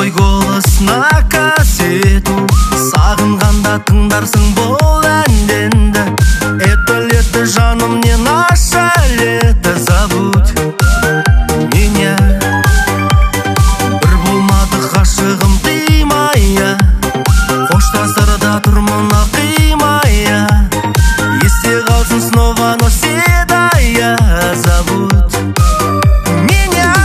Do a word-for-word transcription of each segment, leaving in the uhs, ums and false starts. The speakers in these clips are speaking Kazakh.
Твой голос на кассету, сағынғанда тыңдарсың бұл әнденді. Это лето, жаным, не наше лето, забудь меня. Бір болмады ғашығым қимая, қоштасарда тұрмын қимая. Есте қалсын снова навсегда, забудь меня.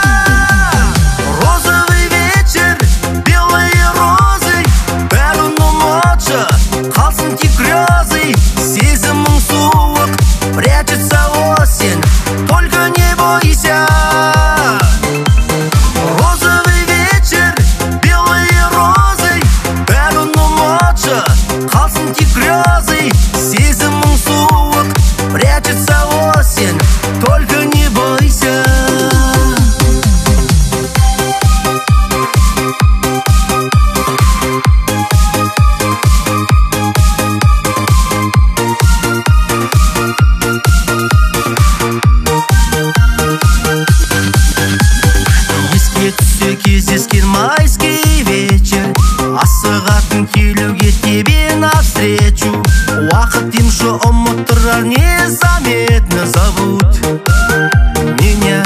Розовый вечер, белые розы, бәрін ұмытшы, қалсын тек грезы. Сезімің суық, прячется осень, только не бойся. Розовый вечер, белые розы, бәрін ұмытшы, қалсын тек грезы. Сезімің суық, прячется осень, только не бойся. Еске түссе кездескен майский вечер, асығатын келуге тебе навстречу. Уақыт демші ұмыттырар незаметно, забудь меня.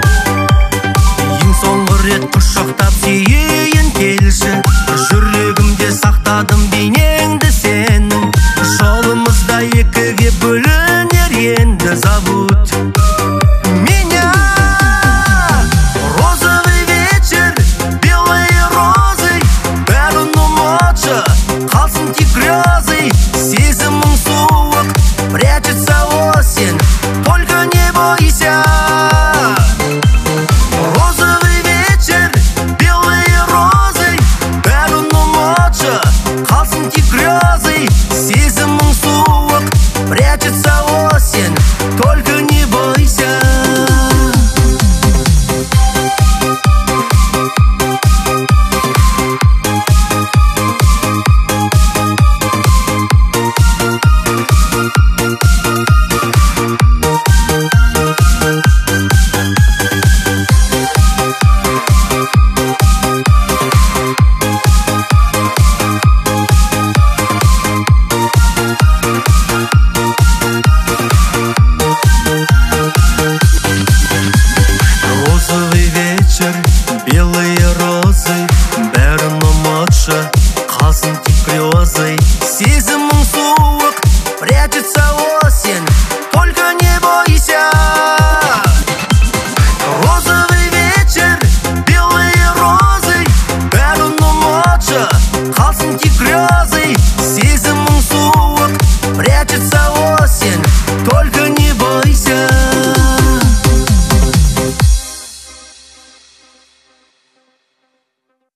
Ең соңғы рет құшақтап сүйейін келші, жүрегімде сақтадым бейнеңді сенің. Жолымызда екіге бөлінер енді, забудь меня. Розовый вечер, белые розы, бәрін ұмытшы, қалсын тек грезы. Сезімің суық, прячется осень, только не бойся. Розовый вечер, белые розы, бәрін ұмытшы, қалсын тек грезы. Сезімің суық, прячется осень, только не бойся. Розовый вечер, белые розы,